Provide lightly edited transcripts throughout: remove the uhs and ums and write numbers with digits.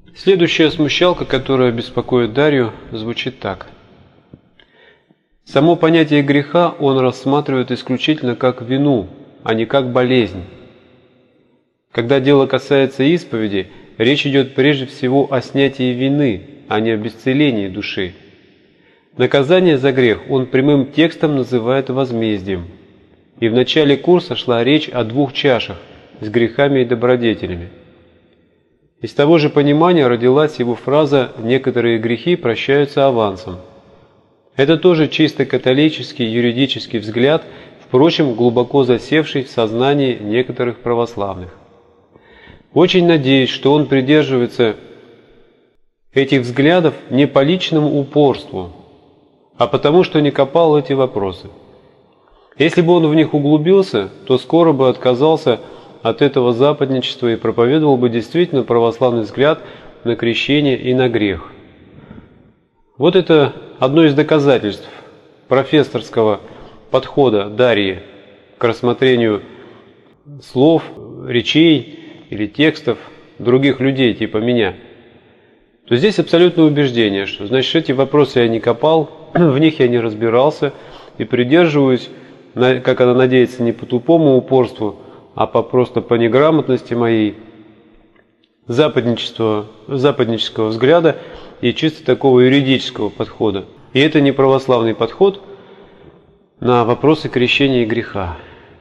Следующая смущалка, которая беспокоит Дарью, звучит так. Само понятие греха он рассматривает исключительно как вину, а не как болезнь. Когда дело касается исповеди, речь идет прежде всего о снятии вины, а не об исцелении души. Наказание за грех он прямым текстом называет возмездием. И в начале курса шла речь о двух чашах с грехами и добродетелями. Из того же понимания родилась его фраза «некоторые грехи прощаются авансом». Это тоже чисто католический юридический взгляд, впрочем, глубоко засевший в сознании некоторых православных. Очень надеюсь, что он придерживается этих взглядов не по личному упорству, а потому что не копал эти вопросы. Если бы он в них углубился, то скоро бы отказался от этого западничества и проповедовал бы действительно православный взгляд на крещение и на грех. Вот это одно из доказательств профессорского подхода Дарьи к рассмотрению слов, речей или текстов других людей, типа меня. То здесь абсолютное убеждение, что значит эти вопросы я не копал, в них я не разбирался и придерживаюсь, как она надеется, не по тупому упорству, а просто по неграмотности моей, западнического взгляда и чисто такого юридического подхода. И это не православный подход на вопросы крещения и греха.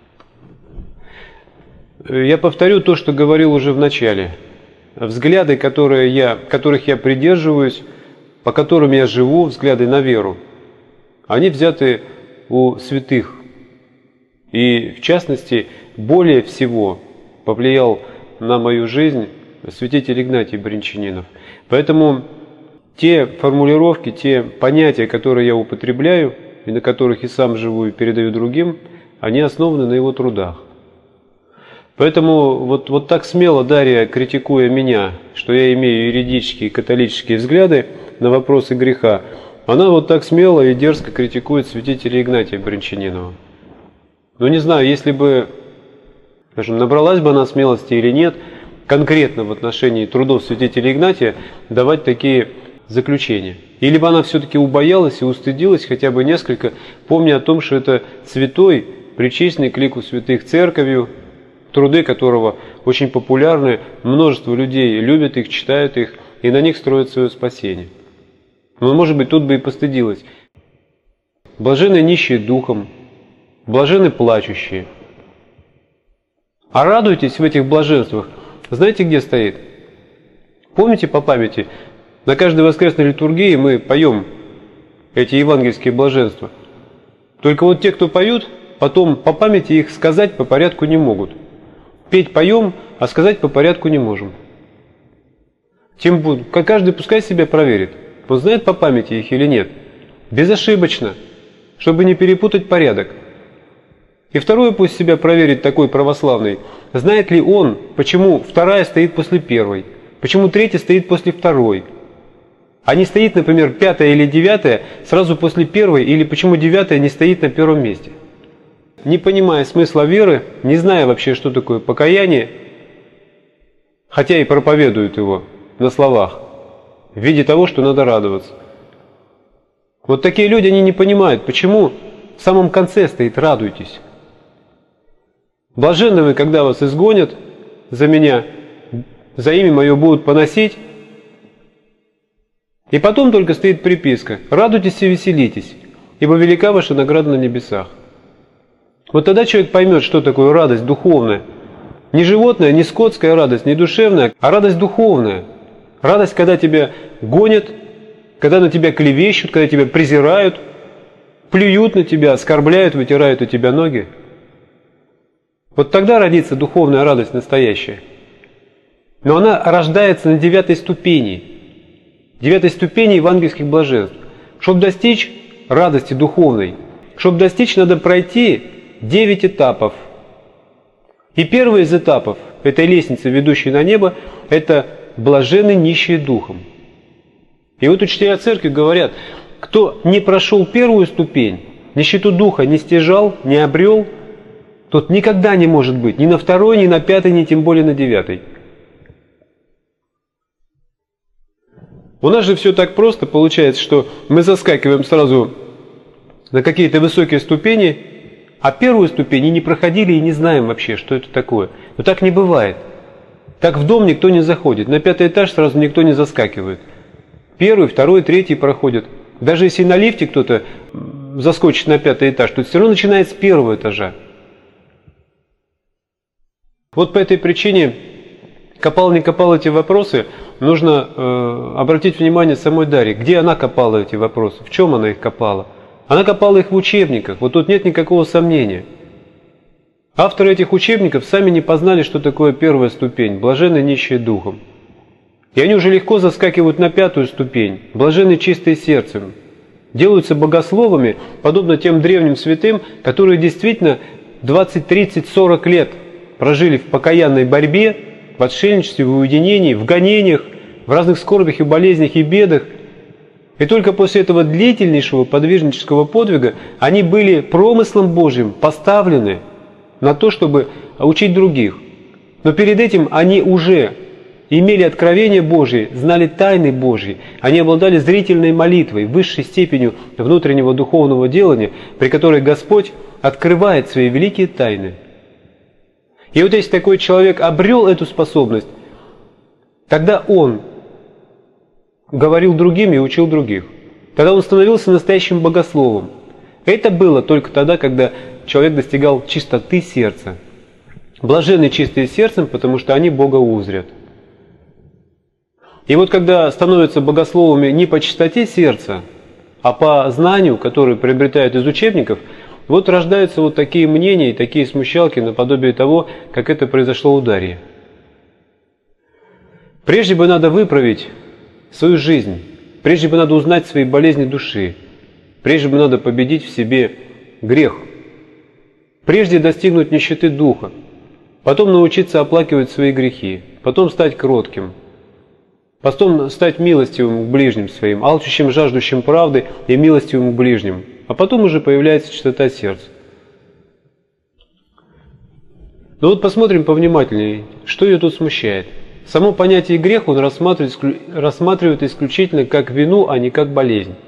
Я повторю то, что говорил уже в начале. Взгляды, которых я придерживаюсь, по которым я живу, взгляды на веру, они взяты у святых. И, в частности, более всего повлиял на мою жизнь святитель Игнатий Брянчанинов. Поэтому те формулировки, те понятия, которые я употребляю, и на которых и сам живу, и передаю другим, они основаны на его трудах. Поэтому вот так смело Дарья, критикуя меня, что я имею юридические и католические взгляды на вопросы греха, она вот так смело и дерзко критикует святителя Игнатия Брянчанинова. Но не знаю, если бы, скажем, набралась бы она смелости или нет, конкретно в отношении трудов святителя Игнатия давать такие заключения. Или бы она все-таки убоялась и устыдилась хотя бы несколько, помня о том, что это святой, причисленный к лику святых церковью, труды которого очень популярны, множество людей любят их, читают их, и на них строят свое спасение. Но, может быть, тут бы и постыдилась. Блаженны нищие духом, блаженны плачущие. А радуйтесь в этих блаженствах. Знаете, где стоит? Помните по памяти, на каждой воскресной литургии мы поем эти евангельские блаженства. Только вот те, кто поют, потом по памяти их сказать по порядку не могут. Петь поем, а сказать по порядку не можем. Каждый пускай себя проверит, он знает по памяти их или нет. Безошибочно, чтобы не перепутать порядок. И второе пусть себя проверит такой православный, знает ли он, почему вторая стоит после первой, почему третья стоит после второй, а не стоит, например, пятая или девятая сразу после первой, или почему девятая не стоит на первом месте. Не понимая смысла веры, не зная вообще, что такое покаяние, хотя и проповедуют его на словах, в виде того, что надо радоваться. Вот такие люди, они не понимают, почему в самом конце стоит «радуйтесь». Блаженны вы, когда вас изгонят за меня, за имя мое будут поносить, и потом только стоит приписка «радуйтесь и веселитесь, ибо велика ваша награда на небесах». Вот тогда человек поймет, что такое радость духовная. Не животная, не скотская радость, не душевная, а радость духовная. Радость, когда тебя гонят, когда на тебя клевещут, когда тебя презирают, плюют на тебя, оскорбляют, вытирают у тебя ноги. Вот тогда родится духовная радость настоящая. Но она рождается на 9-й ступени. 9-й ступени евангельских блаженств. Чтобы достичь радости духовной, чтобы достичь, надо пройти 9 этапов. И первый из этапов этой лестницы, ведущей на небо, это блаженны нищие духом. И вот учителя церкви говорят, кто не прошел первую ступень, нищету духа не стяжал, не обрел, тот никогда не может быть ни на второй, ни на пятой, ни тем более на 9. У нас же все так просто получается, что мы заскакиваем сразу на какие-то высокие ступени, а первую ступень и не проходили и не знаем вообще, что это такое. Но так не бывает. Так в дом никто не заходит. На 5-й этаж сразу никто не заскакивает. 1-й, 2-й, 3-й проходят. Даже если на лифте кто-то заскочит на 5-й этаж, то все равно начинает с 1-го этажа. Вот по этой причине, копал не копал эти вопросы, нужно обратить внимание самой Дарье. Где она копала эти вопросы? В чем она их копала? Она копала их в учебниках. Вот тут нет никакого сомнения. Авторы этих учебников сами не познали, что такое 1-я ступень, блаженные нищие духом. И они уже легко заскакивают на 5-ю ступень, блаженные чистые сердцем. Делаются богословами, подобно тем древним святым, которые действительно 20, 30, 40 лет прожили в покаянной борьбе, в отшельничестве, в уединении, в гонениях, в разных скорбях и болезнях и бедах. И только после этого длительнейшего подвижнического подвига они были промыслом Божьим поставлены на то, чтобы учить других. Но перед этим они уже имели откровение Божие, знали тайны Божьи, они обладали зрительной молитвой, высшей степенью внутреннего духовного делания, при которой Господь открывает свои великие тайны. И вот если такой человек обрел эту способность, тогда он говорил другим и учил других. Тогда он становился настоящим богословом. Это было только тогда, когда человек достигал чистоты сердца. Блаженны чистые сердцем, потому что они Бога узрят. И вот когда становятся богословами не по чистоте сердца, а по знанию, которое приобретают из учебников, вот рождаются вот такие мнения и такие смущалки наподобие того, как это произошло у Дарьи. Прежде бы надо выправить свою жизнь, прежде бы надо узнать свои болезни души, прежде бы надо победить в себе грех, прежде достигнуть нищеты духа, потом научиться оплакивать свои грехи, потом стать кротким, потом стать милостивым к ближним своим, алчущим, жаждущим правды и милостивым к ближним, а потом уже появляется чистота сердца. Но вот посмотрим повнимательнее, что ее тут смущает. Само понятие грех он рассматривает исключительно как вину, а не как болезнь.